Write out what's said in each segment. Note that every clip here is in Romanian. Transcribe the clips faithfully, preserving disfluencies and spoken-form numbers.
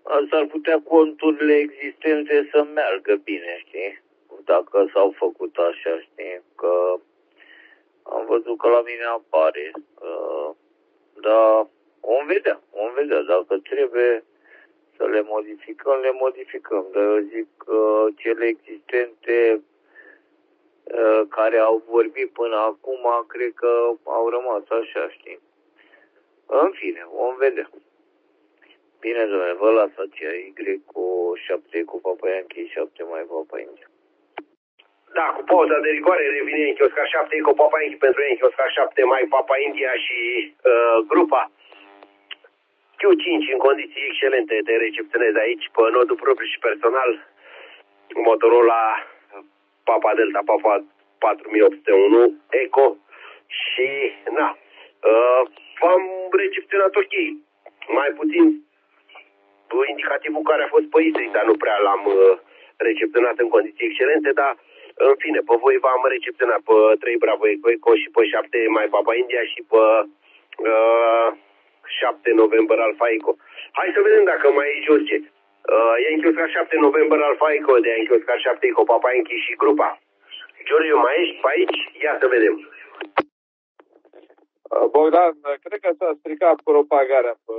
asta ar putea conturile existente să meargă bine, știi? Dacă s-au făcut așa, știi? Că am văzut că la mine apare. Uh, dar vom vedea, vom vedea. Dacă trebuie să le modificăm, le modificăm. Dar eu zic că cele existente uh, care au vorbit până acum, cred că au rămas așa, știi? În fine, vom vedea. Bine, domnule, vă las aceea Y cu șapte cu Papa Yankee, șapte mai Papa India. Da, cu pauza de rigoare revine Yankee Oscar șapte cu Papa Yankee pentru Yankee Oscar șapte mai Papa India și uh, grupa. Q cinci în condiții excelente te recepționez aici pe nodul propriu și personal. Motorola Papa Delta Papa patru mii opt sute unu Eco și na, uh, v-am recepționat ok. Mai puțin indicativul care a fost pe Istri, dar nu prea l-am uh, recepționat în condiții excelente, dar în fine, pe voi v-am recepționat pe trei Bravo Eco Eco și pe șapte mai Papa India și pe uh, șapte November Alpha Eco. Hai să vedem dacă mai e George. Uh, Yankee Oscar șapte November Alpha Eco de Yankee Oscar șapte Eco Papa Yankee și grupa. George, mai ești pe aici? Ia să vedem. Bogdan, cred că s-a stricat propagarea pe,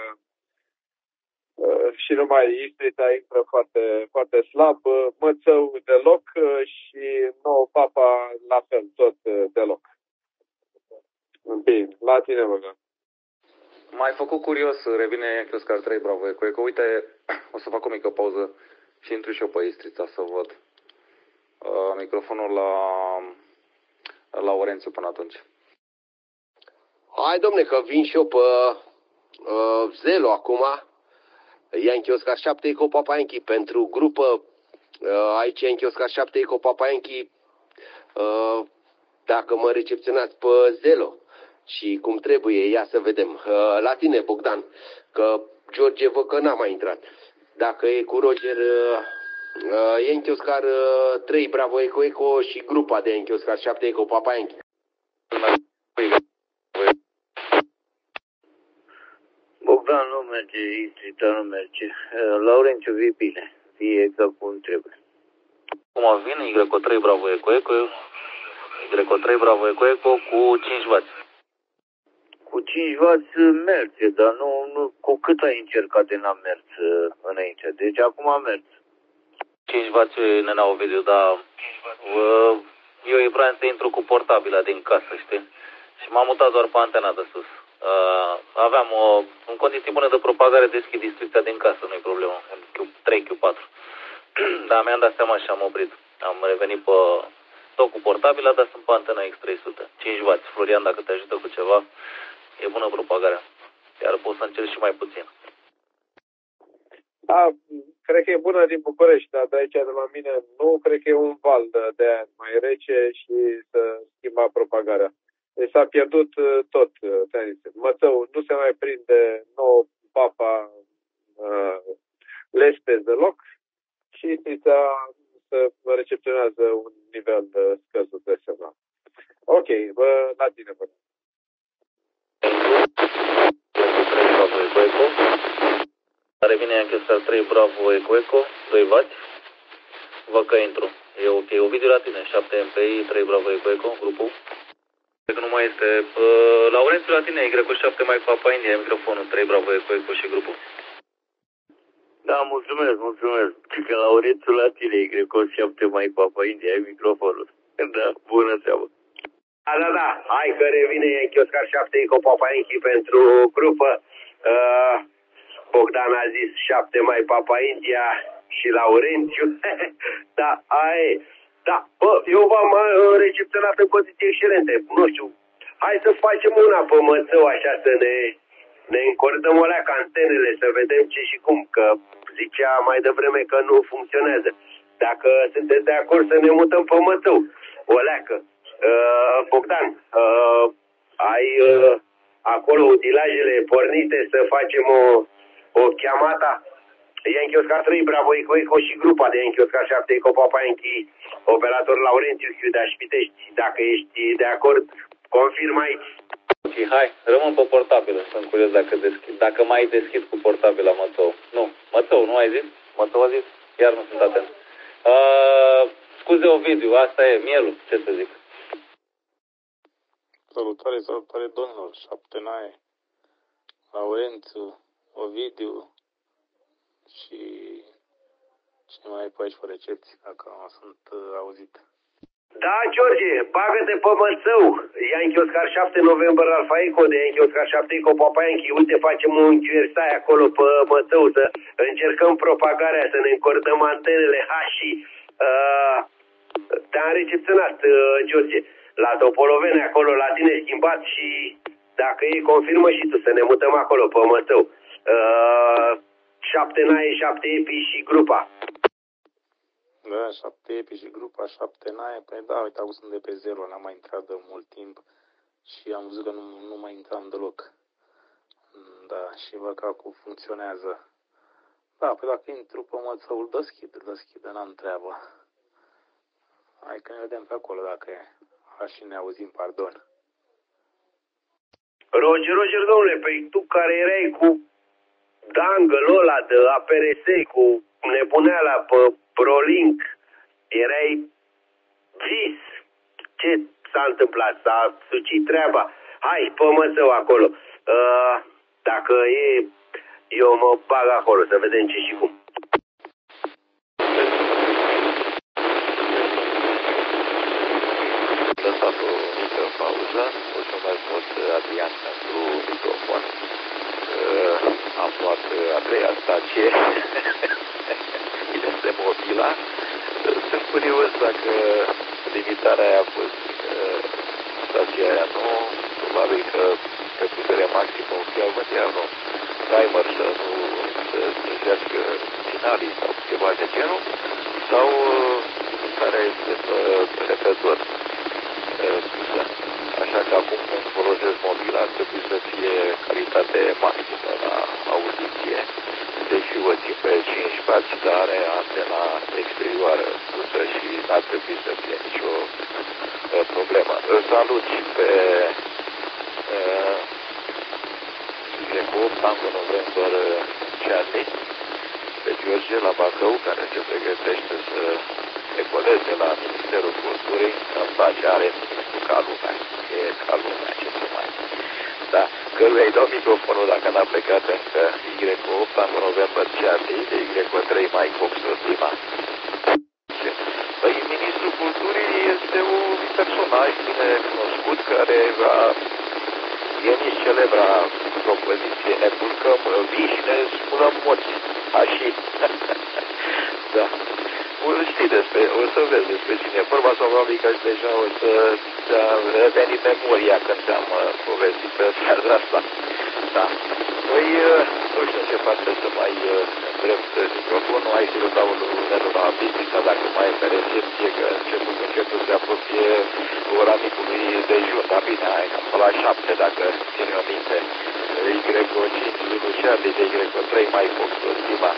și numai Istrita intră foarte, foarte slab, Mățău deloc și nouă Papa la fel, tot deloc. Bine, la tine, Bogdan. M-ai făcut curios, revine Yankee Oscar trei Bravo Eco Eco. Uite, o să fac o mică pauză și intru și eu pe Istrița să văd uh, microfonul la, la Orențiu până atunci. Hai, domne, că vin și eu pe uh, Zelo acum. Yankee Oscar șapte Eco Papa Yankee pentru grupă. Uh, aici Yankee Oscar șapte Eco Papa Yankee. Uh, dacă mă recepționați pe Zelo și cum trebuie, ia să vedem. Uh, la tine, Bogdan, că George văd că n-a mai intrat. Dacă e cu Roger, uh, uh, Yankee Oscar uh, trei Bravo Eco Eco și grupa de Yankee Oscar șapte Eco Papa Yankee. Bogdan nu merge, Istrita nu merge. Laurențiu, vii bine. Vii exact cum trebuie. Acum vine Y cu trei Bravo Eco Eco, Y cu trei Bravo Eco Eco cu cinci wați. Cu cinci wați merge, dar nu, nu, cu cât ai încercat de n-a mers înainte. Deci acum a mers. cinci wați, Nena Ovidiu, dar uh, eu e vreau să intru cu portabila din casă, știi? Și m-am mutat doar pe antena de sus. Uh, aveam o, în condiții bune de propagare, deschid districția din casă, nu-i problemă, Q trei, Q patru. Dar mi-am dat seama și am oprit. Am revenit pe, tot cu portabila, dar sunt pe antena X trei sute. cinci wați. Florian, dacă te ajută cu ceva, e bună propagarea. Iar poți să încerci și mai puțin. Da, cred că e bună din București, dar de aici, de la mine, nu cred că e un val de, de aia mai rece și să schimba propagarea. Deci s-a pierdut tot. Mățău nu se mai prinde, nou Papa uh, Lespez deloc și Istrița se recepționează un nivel de scăzut de semnal. Ok, bă, la tine, bă. Revine Yankee Oscar trei Bravo Eco Eco, doi wați. Văd că intru. E ok. O video la tine, șapte M P I, trei Bravo Eco Eco, grupul. Cred că nu mai este. Uh, Laurențiu, la tine, Y cu șapte mai Papa India, microfonul, trei Bravo Eco Eco și grupul. Da, mulțumesc, mulțumesc. Că Laurențiu la tine, Y cu șapte mai Papa India, ai microfonul. Da, bună seama. Da, da, da. Hai că revine Yankee Oscar șapte Eco Papa Yankee pentru grupă. Uh, Bogdan a zis șapte mai Papa India și Laurențiu. Da, aia Da, bă, eu v-am uh, recepționat în condiții excelente. Nu știu, hai să facem una pe Mățău, așa, să ne, ne încordăm o leacă antenele, să vedem ce și cum, că zicea mai devreme că nu funcționează. Dacă sunteți de acord să ne mutăm pe Mățău, o leacă. Uh, Bogdan, uh, ai uh, acolo utilajele pornite să facem o, o chiamata? Yankee Oscar trei Bravo Eco Eco și grupa de Yankee Oscar șapte Eco Papa Yankee, operator Laurențiu Chiudaș Pitești. Dacă ești de acord, confirm aici. Și hai, rămân pe portabilă, sunt curios dacă deschid, dacă mai deschid cu portabila Mățău. Nu, Mătău, nu ai zis? Mătău a zis? Chiar nu sunt atent. Uh, scuze, Ovidiu, asta e mielul, ce să zic. Salutare, salutare, domnilor, Șaptenaie, Laurențiu, Ovidiu și cine mai e pe aici pe recepție, dacă sunt uh, auzit. Da, George, bagă-te pe Mățău. Yankee Oscar șapte November Alfa Eco de Yankee Oscar șapte Eco Papa Yankee. Uite, facem un gersai acolo pe Mățău să încercăm propagarea, să ne încordăm antenele H și uh, te-am recepționat, uh, George, la Topolovene, acolo la tine schimbat și dacă e, confirmă și tu să ne mutăm acolo pe Mățău. Uh, șapte naie, șapte epi și grupa. Da, șapte epi și grupa, șapte naie, păi da, uite, acum sunt de pe zero, n-am mai intrat de mult timp și am văzut că nu, nu mai intram deloc. Da, și văd că acum funcționează. Da, păi dacă intru pe Mățăul, deschid, deschid, n-am treabă. Hai că ne vedem pe acolo dacă e. Hai și ne auzim, pardon. Roger, Roger, domnule, păi tu care erai cu dangle-ul ăla de A P R S, cu nebuneala pe ProLink, erai vis. Ce s-a întâmplat? S-a sucit treaba. Hai, pe Mățău acolo. Uh, dacă e, eu mă bag acolo să vedem ce și cum. Lăsat o mică pauză. Mulțumesc mult, Adrian, pentru microfon. Uh, am luat a treia stație. Este Mobila. Sunt curios dacă limitarea aia a fost uh, stația aia nouă. Probabil că pe putere maximă o fi având ea nou timer să nu să slujească finalii sau ceva de genul. Sau uh, care este pe repezor. Așa că acum când folosesc mobil ar trebui să fie calitate maximă la audiție. Deși o țin pe cinci spații, dar are antena exterioară pusă și n-ar trebui să fie nicio uh, problemă. Îl salut și pe uh, opt Tango November Charlie, pe George la Bacău, care se pregătește să decoleze la Ministerul Culturii. Îmi place, are ca lumea, e ca lumea, ce să mai. Da, căruia îi dau microfonul dacă n-a plecat încă. Y opt Tango November Charlie, de Y trei mai Fox Lima. Păi, Ministrul Culturii este un personaj bine cunoscut care va... E nici celebra propoziție, ne culcăm vii și ne spunem morți. Așa. Da. O știi despre, o să vezi despre cine e vorba, sau probabil că deja o să ți-a revenit memoria când ți-am uh, povestit pe seara asta. Da. Păi, uh, nu știu ce face să mai uh, îndrept microfonul, hai să-l dau lui Nelu la Bistrița, dacă mai e pe recepție, că început început se apropie ora micului dejun, dar bine, hai cam pe la șapte, dacă ține o minte. Y cinci Zulu Charlie, de Y trei mai Fox Lima.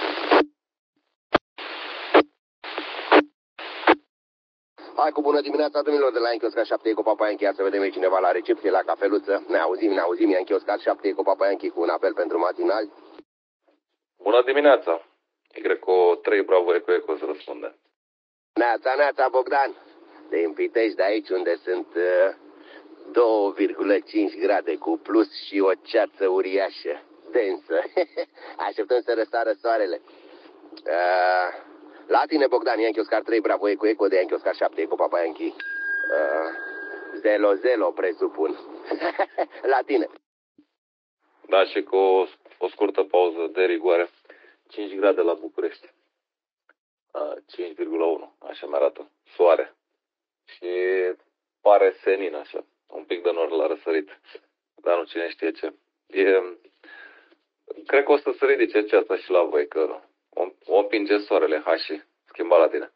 Hai cu bună dimineața, domnilor, de la Yankee Oscar șapte Eco Papa Yankee. Să vedem cineva la recepție, la cafeluță. Ne auzim, ne auzim, Yankee Oscar șapte Eco Papa Yankee cu un apel pentru matinali. Bună dimineața. Y trei Bravo Eco Eco să răspunde. Neața, neața, Bogdan. De în Pitești, de aici unde sunt uh, doi virgulă cinci grade cu plus și o ceață uriașă, densă. Așteptăm să răsară soarele. Uh, La tine, Bogdan, Yankee Oscar trei Bravo Eco Eco de Yankee Oscar șapte Eco Papa Yankee. Uh, zero zero, presupun. La tine. Da, și cu o, o scurtă pauză de rigoare. cinci grade la București. Uh, cinci virgulă unu, așa mi arată. Soare. Și pare senin așa. Un pic de nor la răsărit. Dar nu cine știe ce. E, cred că o să se ridice ceața și la voi, că o, o împinge soarele. Hai și schimba la tine.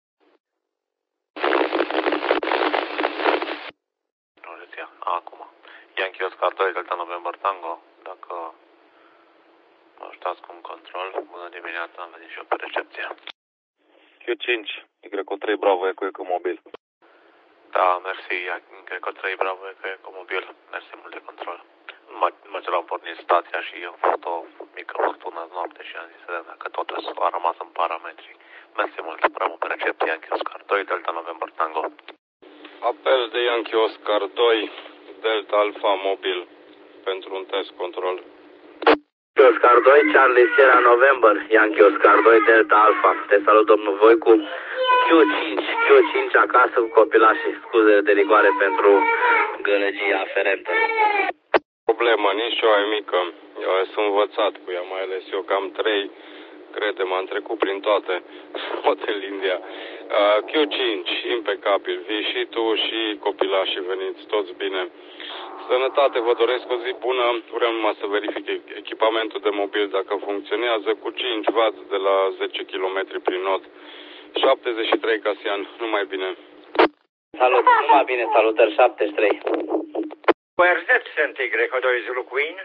Acum. Yankee Oscar doi Delta November Tango. Dacă mă ajutați cu un control, bună dimineața, am venit și eu pe recepție. Q cinci, Y trei Bravo Eco Eco Mobil. Da, mersi, Y trei Bravo Eco Eco Mobil, mersi mult de control. Mă au pornit stația și eu am făcut o mică furtună noapte și am zis să vedem dacă totul a rămas în parametri. Mersi mult, rămân pe recepție, Yankee Oscar doi, Delta November Tango. Apel de Yankee Oscar doi, Delta Alpha Mobil, pentru un test control. Yankee Oscar doi, Charlie Sierra November, Yankee Oscar doi, Delta Alpha. Te salut, domnul Voicu. Q cinci, Q cinci acasă cu copilașii. Scuze de rigoare pentru gălăgia aferentă. Problemă, nici o ai mică. Eu sunt învățat cu ea, mai ales eu cam trei, crede, m-am trecut prin toate. Hotel India. Uh, Q cinci, impecabil. Vii și tu și copilașii, veniți toți bine. Sănătate, vă doresc o zi bună. Vreau numai să verific echipamentul de mobil dacă funcționează cu cinci watt de la zece kilometri prin not. șaptezeci și trei Casian, numai bine. Salut, numai bine, salutări, șaptezeci și trei. U R Z sunt Y doi Zulu Queen.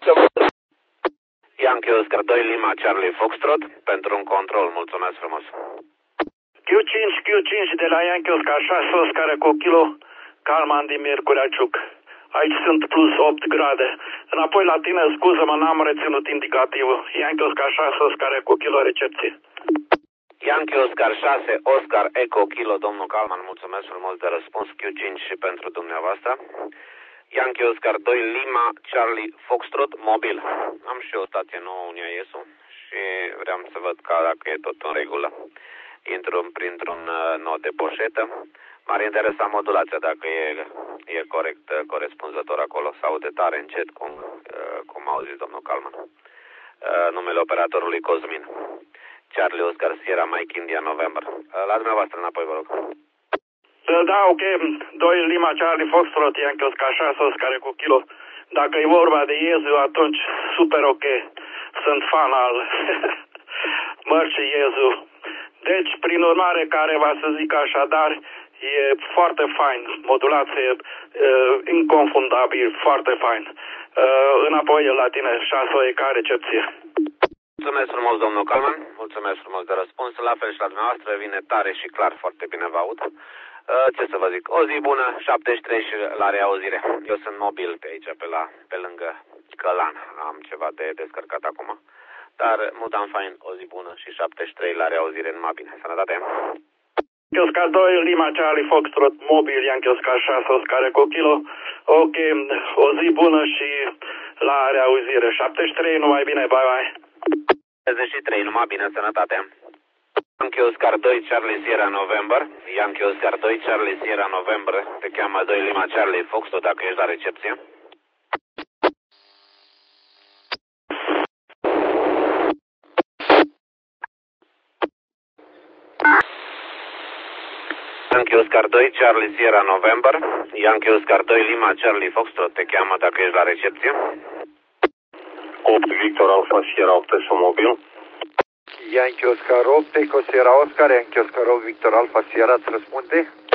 Yankee Oscar doi, Lima Charlie Foxtrot, pentru un control, mulțumesc frumos. Q cinci, Q cinci de la Yankee Oscar șase, Oscar cu kilo, Calman din Miercurea Ciuc. Aici sunt plus opt grade. Înapoi la tine, scuză-mă, n-am reținut indicativul. Yankee Oscar șase, Oscar cu kilo, recepție. Yankee Oscar șase, Oscar Eco Kilo, domnul Calman, mulțumesc frumos de răspuns. Q cinci și pentru dumneavoastră. Yankee Oscar doi, Lima Charlie Foxtrot, mobil. Am și o stație nouă, Unia Iesu, și vreau să văd ca dacă e tot în regulă. Intru printr-un nod de poșetă. M-ar interesa modulația, dacă e, e corect, corespunzător acolo, sau de tare încet, cum, cum a auzit domnul Calman. Numele operatorului Cosmin. Charlie Oscar Sierra Mike India November. La dumneavoastră înapoi, vă rog. Da, ok. doi Lima Charlie Foxtrot, Yankee Oscar șase, Oscar cu kilo. Dacă e vorba de Iezu, atunci super ok. Sunt fan al mărcii Iezu. Deci, prin urmare, care va să zic așadar, e foarte fain. Modulație uh, inconfundabil, foarte fain. Uh, înapoi la tine, șase E ca recepție. Mulțumesc frumos, domnul Calman. Mulțumesc frumos de răspuns. La fel și la dumneavoastră, vine tare și clar, foarte bine vă aud. Ce să vă zic, o zi bună, șaptezeci și trei și la reauzire. Eu sunt mobil pe aici, pe, la, pe lângă Călan. Am ceva de descărcat acum. Dar mutam fain, o zi bună și șaptezeci și trei la reauzire, numai bine. Sănătate! Yankee Oscar doi, Lima Charlie Foxtrot, mobil, Yankee Oscar șase, Oscar cu kilo. Ok, o zi bună și la reauzire. șaptezeci și trei, numai bine, bye bye! șaptezeci și trei, numai bine, sănătate! Yankee Oscar doi, Charlie Sierra November. Yankee Oscar doi, Charlie Sierra November. Te cheamă doi Lima Charlie Foxtrot, dacă ești la recepție. Yankee Oscar doi, Charlie Sierra November. Yankee Oscar doi, Lima Charlie Foxtrot, te cheamă dacă ești la recepție. opt Victor Alpha Sierra opt mobil. Yankee Oscar opt, Eco Sierra Oscar, Yankee Oscar opt, Victor Alpha Sierra, îți răspunde?